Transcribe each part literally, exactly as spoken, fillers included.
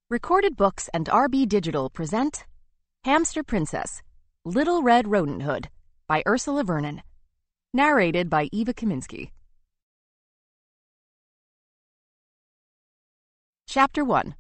Recorded Books and R B Digital present Hamster Princess, Little Red Rodent Hood by Ursula Vernon. Narrated by Eva Kaminsky. Chapter one.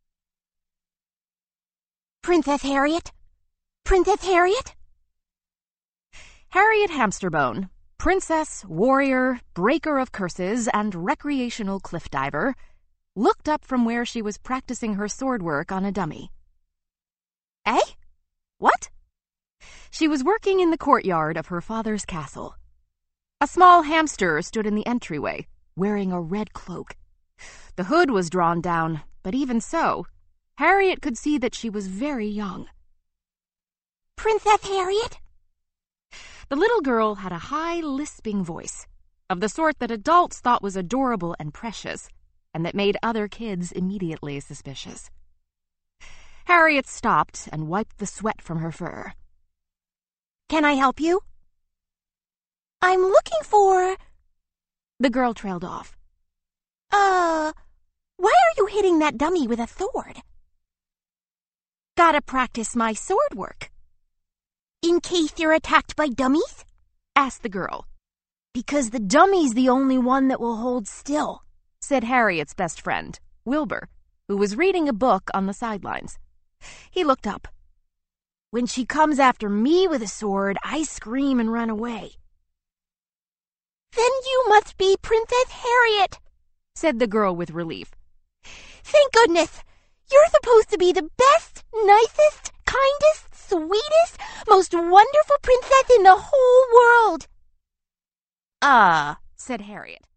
Princess Harriet? Princess Harriet? Harriet Hamsterbone, princess, warrior, breaker of curses, and recreational cliff diver, looked up from where she was practicing her sword work on a dummy. Eh? What? She was working in the courtyard of her father's castle. A small hamster stood in the entryway, wearing a red cloak. The hood was drawn down, but even so, Harriet could see that she was very young. Princess Harriet? The little girl had a high, lisping voice, of the sort that adults thought was adorable and precious, and that made other kids immediately suspicious. Harriet stopped and wiped the sweat from her fur. Can I help you? I'm looking for... The girl trailed off. Uh, why are you hitting that dummy with a sword? Gotta practice my sword work. In case you're attacked by dummies? Asked the girl. Because the dummy's the only one that will hold still, said Harriet's best friend, Wilbur, who was reading a book on the sidelines. He looked up. When she comes after me with a sword, I scream and run away. Then you must be Princess Harriet, said the girl with relief. Thank goodness! You're supposed to be the best, nicest, kindest, sweetest, most wonderful princess in the whole world. Ah, uh, said Harriet.